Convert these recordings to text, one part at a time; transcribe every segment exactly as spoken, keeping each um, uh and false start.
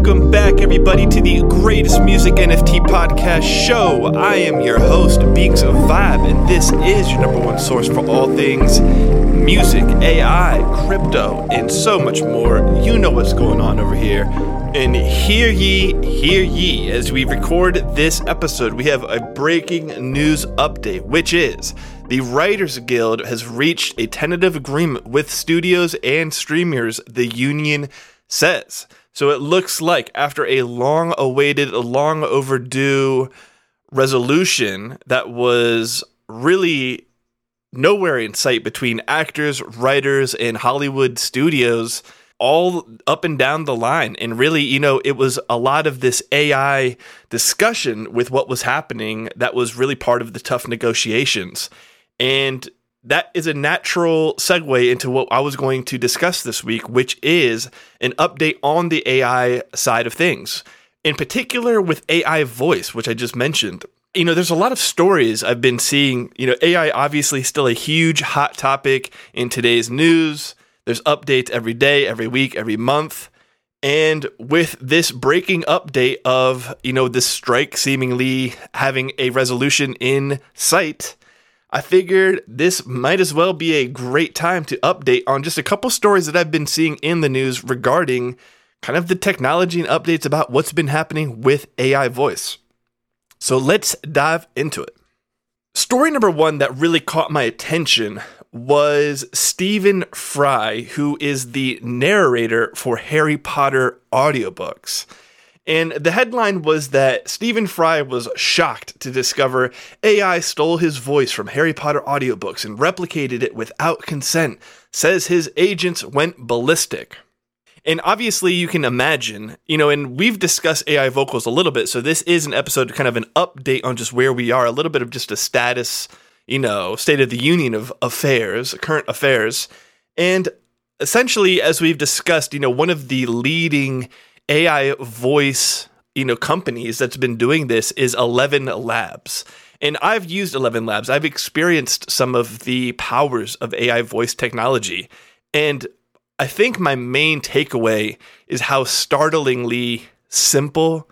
Welcome back, everybody, to the greatest music N F T podcast show. I am your host, Beaks of Vibe, and this is your number one source for all things music, A I, crypto, and so much more. You know what's going on over here. And hear ye, hear ye, as we record this episode, we have a breaking news update, which is the Writers Guild has reached a tentative agreement with studios and streamers, the union says. So it looks like after a long-awaited, long overdue resolution that was really nowhere in sight between actors, writers, and Hollywood studios, all up and down the line. And really, you know, it was a lot of this A I discussion with what was happening that was really part of the tough negotiations. And that is a natural segue into what I was going to discuss this week, which is an update on the A I side of things, in particular with A I voice, which I just mentioned. You know, there's a lot of stories I've been seeing. You know, A I obviously still a huge hot topic in today's news. There's updates every day, every week, every month. And with this breaking update of, you know, this strike seemingly having a resolution in sight, I figured this might as well be a great time to update on just a couple stories that I've been seeing in the news regarding kind of the technology and updates about what's been happening with A I voice. So let's dive into it. Story number one that really caught my attention was Stephen Fry, who is the narrator for Harry Potter audiobooks. And the headline was that Stephen Fry was shocked to discover A I stole his voice from Harry Potter audiobooks and replicated it without consent, says his agents went ballistic. And obviously you can imagine, you know, and we've discussed A I vocals a little bit, so this is an episode, kind of an update on just where we are, a little bit of just a status, you know, state of the union of affairs, current affairs. And essentially, as we've discussed, you know, one of the leading A I voice, you know, companies that's been doing this is Eleven Labs. And I've used Eleven Labs. I've experienced some of the powers of A I voice technology. And I think my main takeaway is how startlingly simple,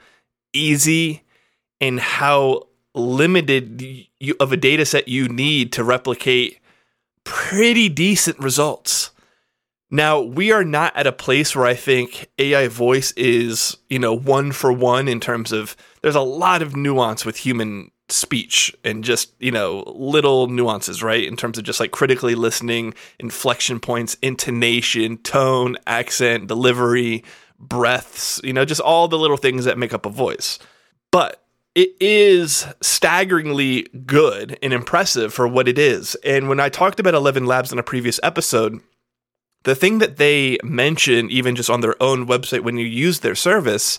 easy, and how limited you, of a data set you need to replicate pretty decent results. Now, we are not at a place where I think A I voice is, you know, one for one in terms of there's a lot of nuance with human speech and just, you know, little nuances, right? In terms of just like critically listening, inflection points, intonation, tone, accent, delivery, breaths, you know, just all the little things that make up a voice. But it is staggeringly good and impressive for what it is. And when I talked about Eleven Labs in a previous episode, the thing that they mention, even just on their own website when you use their service,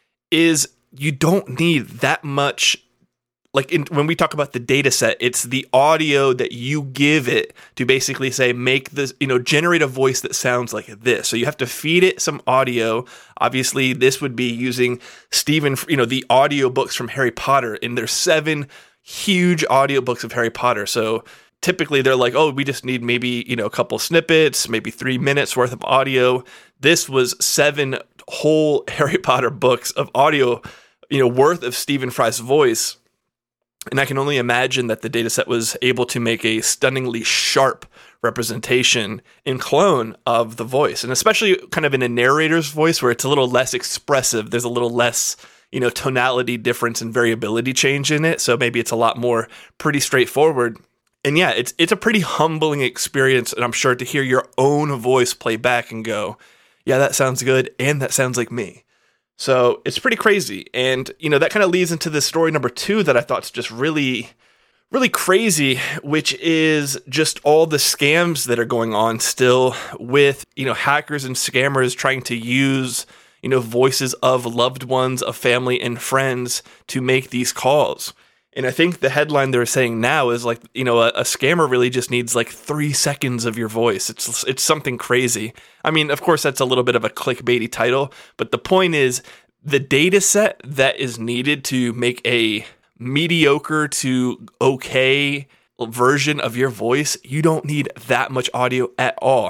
is you don't need that much. Like in, when we talk about the data set, it's the audio that you give it to basically say, make this, you know, generate a voice that sounds like this. So you have to feed it some audio. Obviously, this would be using Stephen, you know, the audiobooks from Harry Potter, and there's seven huge audiobooks of Harry Potter. So typically they're like, oh, we just need maybe, you know, a couple snippets, maybe three minutes worth of audio. This was seven whole Harry Potter books of audio, you know, worth of Stephen Fry's voice. And I can only imagine that the dataset was able to make a stunningly sharp representation and clone of the voice. And especially kind of in a narrator's voice where it's a little less expressive. There's a little less, you know, tonality difference and variability change in it. So maybe it's a lot more pretty straightforward. And yeah, it's it's a pretty humbling experience. And I'm sure to hear your own voice play back and go, yeah, that sounds good. And that sounds like me. So it's pretty crazy. And, you know, that kind of leads into the story number two that I thought is just really, really crazy, which is just all the scams that are going on still with, you know, hackers and scammers trying to use, you know, voices of loved ones, of family and friends to make these calls. And I think the headline they're saying now is like, you know, a, a scammer really just needs like three seconds of your voice. It's it's something crazy. I mean, of course, that's a little bit of a clickbaity title, but the point is the data set that is needed to make a mediocre to okay version of your voice, you don't need that much audio at all.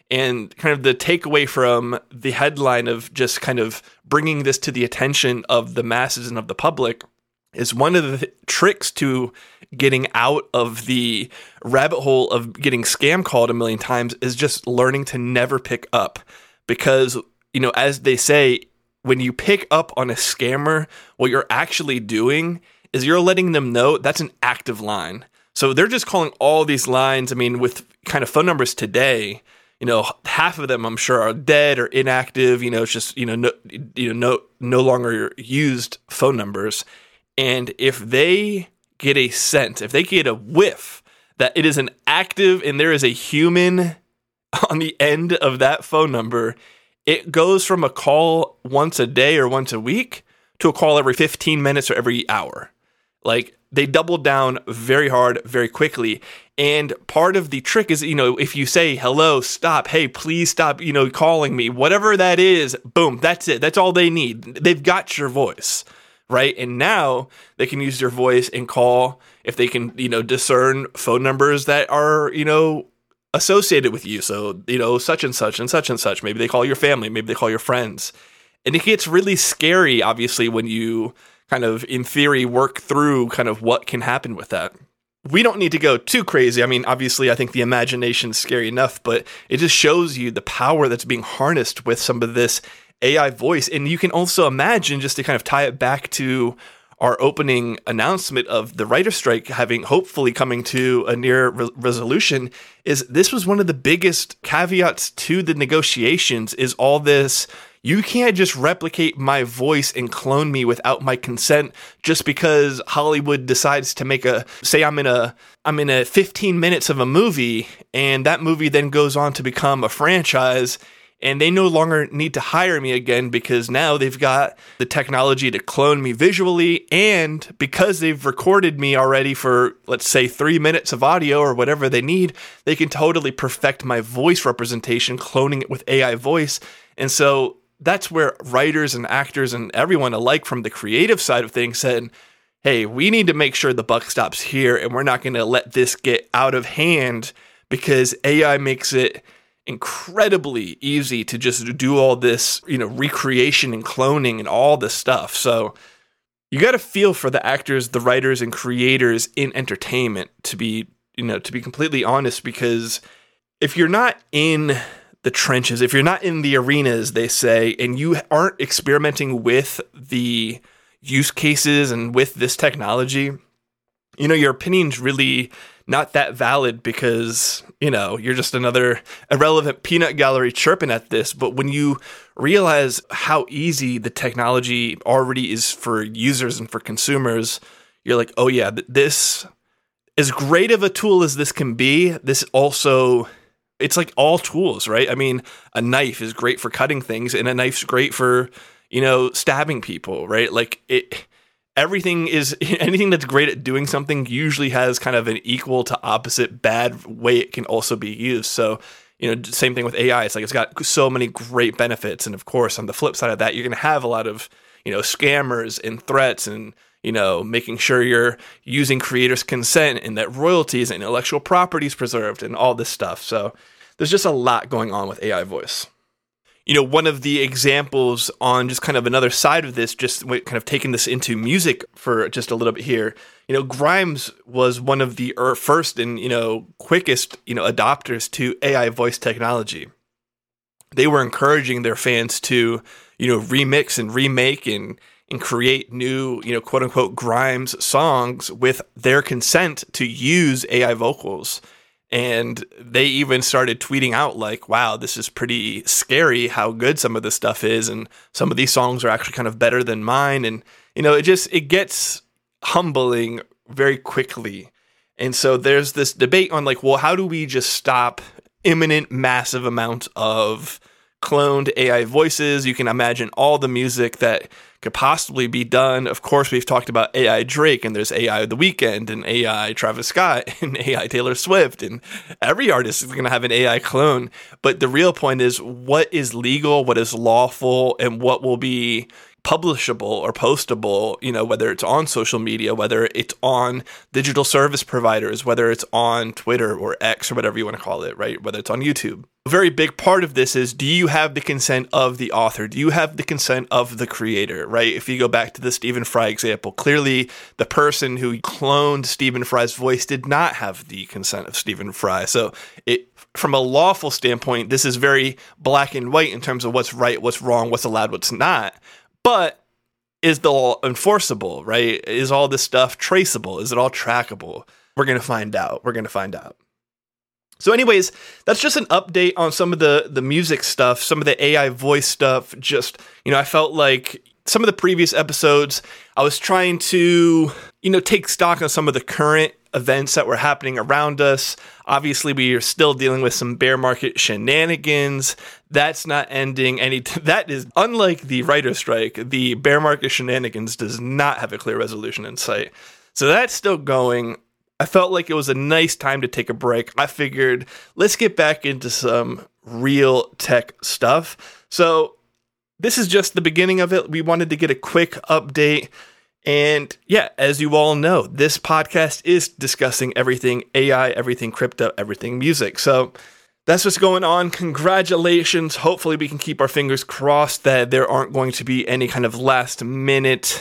And kind of the takeaway from the headline of just kind of bringing this to the attention of the masses and of the public is one of the th- tricks to getting out of the rabbit hole of getting scam called a million times is just learning to never pick up. Because, you know, as they say, when you pick up on a scammer, what you're actually doing is you're letting them know that's an active line. So they're just calling all these lines. I mean, with kind of phone numbers today, you know, half of them I'm sure are dead or inactive. You know, it's just, you know, no, you know, no, no longer used phone numbers. And if they get a scent, if they get a whiff that it is an active and there is a human on the end of that phone number, it goes from a call once a day or once a week to a call every fifteen minutes or every hour. Like, they double down very hard, very quickly. And part of the trick is, you know, if you say, hello, stop, hey, please stop, you know, calling me, whatever that is, boom, that's it. That's all they need. They've got your voice, right? And now they can use your voice and call if they can, you know, discern phone numbers that are, you know, associated with you. So, you know, such and such and such and such. Maybe they call your family, maybe they call your friends. And it gets really scary, obviously, when you kind of, in theory, work through kind of what can happen with that. We don't need to go too crazy. I mean, obviously, I think the imagination is scary enough, but it just shows you the power that's being harnessed with some of this A I voice. And you can also imagine, just to kind of tie it back to our opening announcement of the writer's strike having hopefully coming to a near re- resolution, is this was one of the biggest caveats to the negotiations, is all this, you can't just replicate my voice and clone me without my consent just because Hollywood decides to make a, say I'm in a, I'm in a fifteen minutes of a movie, and that movie then goes on to become a franchise, and they no longer need to hire me again because now they've got the technology to clone me visually, and because they've recorded me already for, let's say, three minutes of audio or whatever they need, they can totally perfect my voice representation, cloning it with A I voice. And so that's where writers and actors and everyone alike from the creative side of things said, hey, we need to make sure the buck stops here, and we're not going to let this get out of hand because A I makes it incredibly easy to just do all this, you know, recreation and cloning and all this stuff. So you got to feel for the actors, the writers, and creators in entertainment, to be, you know, to be completely honest, because if you're not in the trenches, if you're not in the arenas, they say, and you aren't experimenting with the use cases and with this technology, you know, your opinion's really not that valid because, you know, you're just another irrelevant peanut gallery chirping at this. But when you realize how easy the technology already is for users and for consumers, you're like, oh yeah, this, as great of a tool as this can be, this also, it's like all tools, right? I mean, a knife is great for cutting things, and a knife's great for, you know, stabbing people, right? Like it, everything is, anything that's great at doing something usually has kind of an equal to opposite bad way it can also be used. So, you know, same thing with A I. It's like, it's got so many great benefits. And of course, on the flip side of that, you're going to have a lot of, you know, scammers and threats and, you know, making sure you're using creators' consent and that royalties and intellectual property is preserved and all this stuff. So there's just a lot going on with A I voice. You know, one of the examples on just kind of another side of this, just kind of taking this into music for just a little bit here, you know, Grimes was one of the first and, you know, quickest, you know, adopters to A I voice technology. They were encouraging their fans to, you know, remix and remake and, and create new, you know, quote unquote Grimes songs with their consent to use A I vocals. And they even started tweeting out like, wow, this is pretty scary how good some of this stuff is. And some of these songs are actually kind of better than mine. And, you know, it just, it gets humbling very quickly. And so there's this debate on like, well, how do we just stop imminent massive amount of cloned A I voices? You can imagine all the music that could possibly be done. Of course, we've talked about A I Drake, and there's A I The Weeknd, and A I Travis Scott, and A I Taylor Swift, and every artist is going to have an A I clone. But the real point is, what is legal, what is lawful, and what will be publishable or postable, you know, whether it's on social media, whether it's on digital service providers, whether it's on Twitter or X or whatever you want to call it, right? Whether it's on YouTube. A very big part of this is, do you have the consent of the author? Do you have the consent of the creator, right? If you go back to the Stephen Fry example, clearly the person who cloned Stephen Fry's voice did not have the consent of Stephen Fry. So it, from a lawful standpoint, this is very black and white in terms of what's right, what's wrong, what's allowed, what's not. But is the law enforceable, right? Is all this stuff traceable? Is it all trackable? We're going to find out. We're going to find out. So anyways, that's just an update on some of the, the music stuff, some of the A I voice stuff. Just, you know, I felt like some of the previous episodes, I was trying to, you know, take stock on some of the current events that were happening around us. Obviously, we are still dealing with some bear market shenanigans. That's not ending any. T- that is unlike the writer's strike. The bear market shenanigans does not have a clear resolution in sight. So that's still going. I felt like it was a nice time to take a break. I figured, let's get back into some real tech stuff. So this is just the beginning of it. We wanted to get a quick update. And yeah, as you all know, this podcast is discussing everything A I, everything crypto, everything music. So that's what's going on. Congratulations. Hopefully we can keep our fingers crossed that there aren't going to be any kind of last minute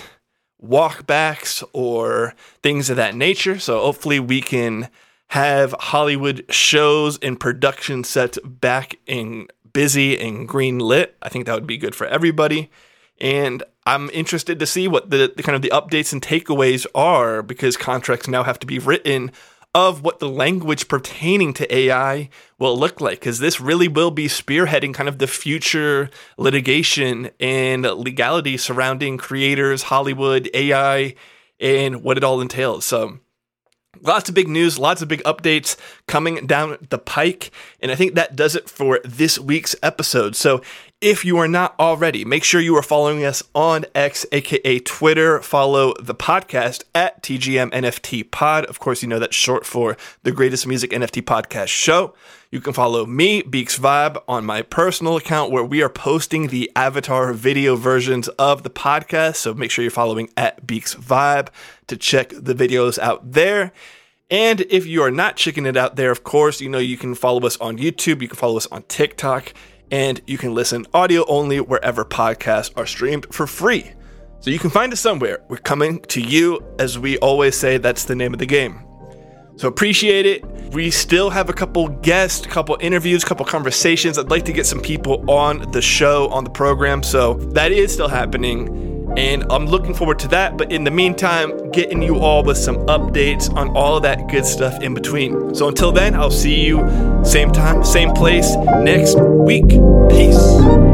walkbacks or things of that nature. So hopefully we can have Hollywood shows and production sets back in busy and green lit. I think that would be good for everybody. And I'm interested to see what the, the kind of the updates and takeaways are, because contracts now have to be written of what the language pertaining to A I will look like, because this really will be spearheading kind of the future litigation and legality surrounding creators, Hollywood, A I, and what it all entails. So lots of big news, lots of big updates coming down the pike. And I think that does it for this week's episode. So if you are not already, make sure you are following us on X, aka Twitter. Follow the podcast at T G M N F T Pod. Of course, you know that's short for the Greatest Music N F T Podcast Show. You can follow me, Beaks Vibe, on my personal account where we are posting the avatar video versions of the podcast. So make sure you're following at Beaks Vibe to check the videos out there. And if you are not checking it out there, of course, you know you can follow us on YouTube. You can follow us on TikTok. And you can listen audio only wherever podcasts are streamed for free. So you can find us somewhere. We're coming to you. As we always say, that's the name of the game. So appreciate it. We still have a couple guests, a couple interviews, a couple conversations. I'd like to get some people on the show, on the program. So that is still happening. And I'm looking forward to that. But in the meantime, getting you all with some updates on all of that good stuff in between. So until then, I'll see you same time, same place next week. Peace.